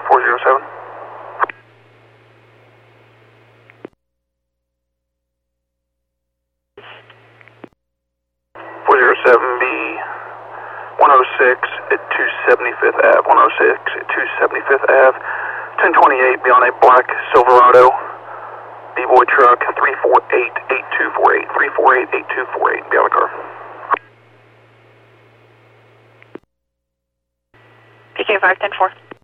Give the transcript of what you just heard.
407. B 106 at 275th Ave. 106 at 275th Ave. 1028. Be on a black Silverado D-Boy truck. 348-8248. 348-8248. Be on the car. PK 510-4.